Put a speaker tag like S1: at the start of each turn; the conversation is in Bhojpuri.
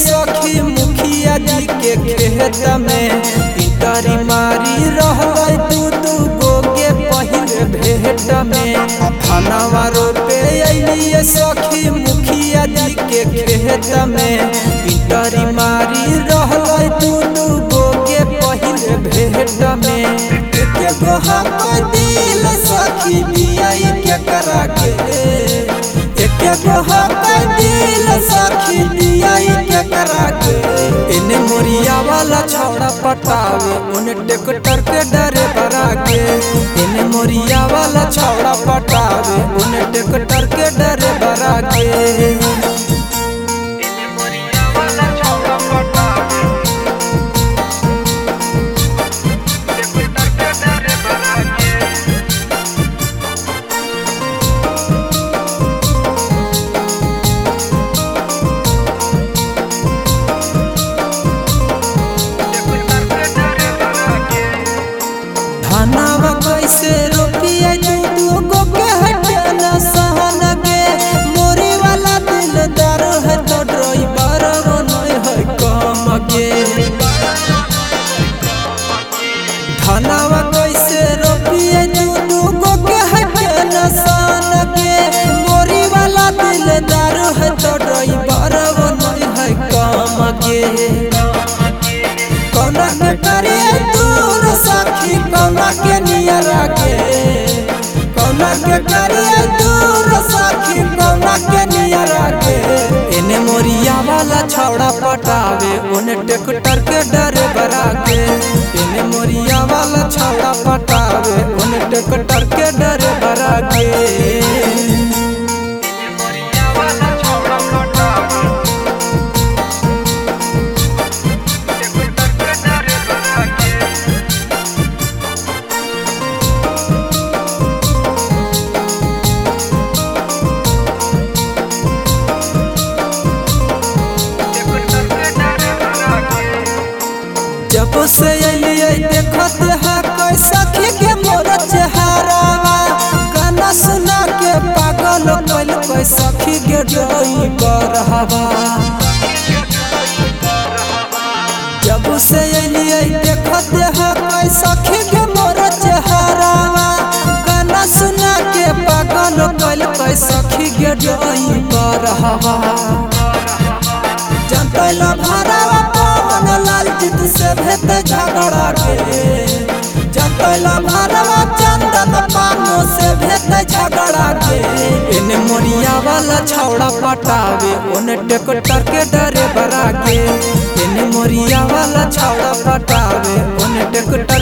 S1: सखी मुखिया जी के खेत में इटारी मारी रहलै दू गो के पहिले भेट में धनवा रोपे अइलिए सखी मुखिया जी के खेत में इटारी मारी रहलै दू गो के पहिले भेट में के गोहा दिल सखी बियाई के करा के के गोहा दिल सखी बियाई के करा के इने मोरिया वाला छौड़ा पटावे उन ट्रैक्टर के डरे भरा के इने मोरिया वाला छौड़ा पटावे उन ट्रैक्टर के डरे भरा के धनवा कैसे रोपिए दू गो के हटना सहन के मोरी वाला दिलदार है तो ड्राइवर नहीं है कम के धनवा कैसे रोपिए दू गो के हटना सहन के मोरी वाला दिलदार है तो ड्राइवर नहीं है कम के कौना के करिए दूर सखी कौना के नियरा के कौना के करिए दूर सखी कौना के नियरा के इने मोरिया वाला छौड़ा पटावे उन ट्रैक्टर के डरे भरा के इने मोरिया वाला छौड़ा पटावे उन ट्रैक्टर के डरे भरा के जब से अइलिए देखत है कोई सखी के मोर चेहरावा गाना सुना के पागल कइल कोई सखी के ड्राइवर हवा जब से अइलिए देखत है कोई सखी के मोर चेहरावा गाना सुना के पागल कइल कोई सखी के ड्राइवर हवा जनतैला भरावा पवन लाल जित से भेद झगड़ा के जनतैला भरावा चंदन पानो से भेद झगड़ा के इने मोरिया वाला छौड़ा पटावे उन ट्रैक्टर के डरे भरा के इने मोरिया वाला छौड़ा पटावे उन ट्रैक्टर